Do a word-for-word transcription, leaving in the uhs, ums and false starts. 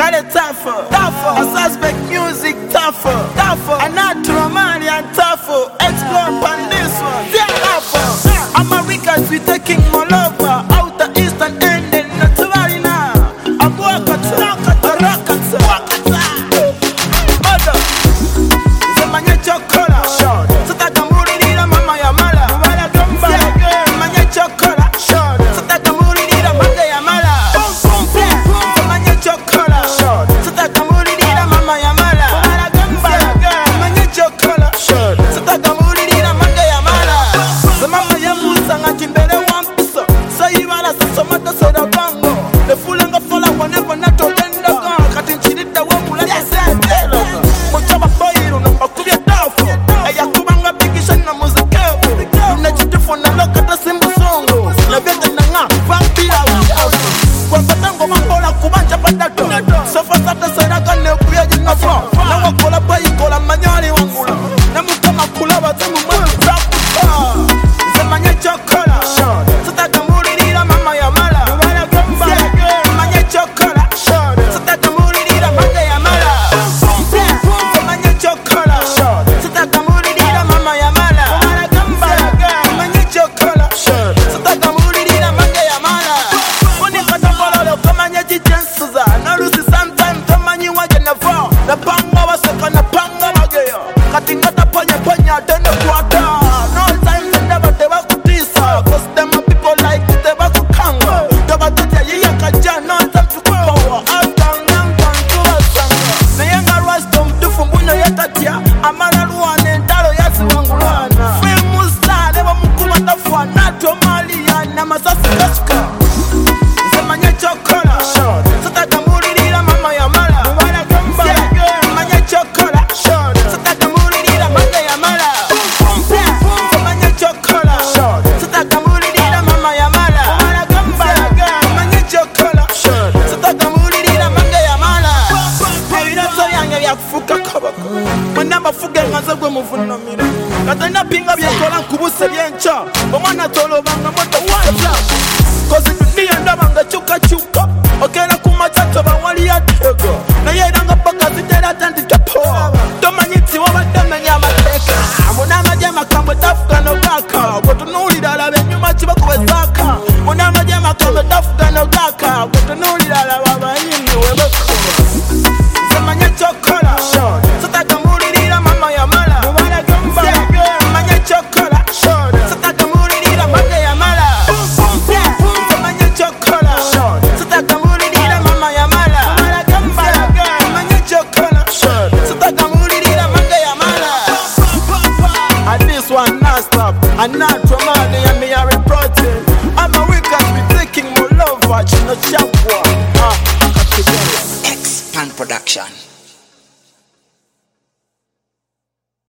Kale tougher, tougher. A suspect music tougher, tougher. A natural Malian tougher. Explore on this one, yeah, tougher. Americans we taking more over. Outer Eastern ending, naturally now. I'm walking to rocket, rocket, rocket. Mother, the manyacho color. So that I'm really the mama ya mala. Mala gamba, manyacho color. So that I'm really the mama ya mala. The manyacho color. So that I'm really the mama ya mala. Mala gamba, manyacho color. So that I'm really the mama ya mala. The mama ya musa ngachimbele wampiso. So you wanna see some other sort of bango. The fool and the fall out whenever not to bend the gun. Cutting chili the one who let us say. Muchama boy, no bakubia tafo. Aya kubanga bikisha na muzika. Unajitifu na loka ta simbu songo. Na beta na nga, vampira wa. Kwa patango mambola kubanja patato. Sofa sata sana kane kuya jina fo. Na wakola bayi kola manyari wangula. Na mukama kula batemu mwana tapuka. Zemanya chokola. Sata kamuri nila mama ya mala. Mwana gamba. Zemanya chokola. Sata kamuri nila mama ya mala. Zemanya chokola. Sata kamuri nila mama ya mala. Mwana gamba. Zemanya chokola. Sata kamuri nila mama ya mala. Kuni kata pololo kamanya jichensuza. Narusi sometime kamanyi waje na vao. Na panga waseka na panga wageyo. Katingata panya panya tende kuata. No time to never te bakutisa. Cause them are people like te bakukanga. Daba tete yiya kaja no time to power. Altanga mkantua sanga. Na yanga rasto mtufu mbunyo yatatia. Amara ruwane ndalo yasi wangulana. Fui musa lewa mkuma tafua. Nato mali ya na masasi kasuka. Zemanya chokola. Sata kamuri nila mama ya mala. Mwana gamba. Zemanya chokola. Sata kamuri nila mama ya mala. Zemanya chokola. Sata kamuri nila mama ya mala. Mwana gamba. Zemanya chokola. Sata kamuri nila mama ya mala. Ebirato yange byakufuka kabaka. Mwana fuge ngaze gwe muvunna mira. Katana pinga byakola nkubuse byencha. Omwana tolobanga moto wacha. Cause dunia ndabanga chuka chuka. Okera kumatatu bawali ya tego. Na yeranga paka zitera tandika poa. Tomanyiti wabadamenya amateka. Muna majema kamwe tafuka no gaka. Gotunulira labe nyuma chiba kubezaka. Muna majema kamwe tafuka no gaka. Gotunulira labe abayini webeko. Zemanya chokola. Sata kamuri nila mama ya mala. Mwana gamba. Zemanya chokola. Sata kamuri nila mama ya mala. Zemanya chokola. Sata kamuri nila mama ya mala. Mwana gamba. Zemanya chokola. Sata kamuri nila mama ya mala. And this one not stop. And not trauma, and me are reporting. I'm a weekend, we taking more love, watching the sharp one. Ah, Expand Production.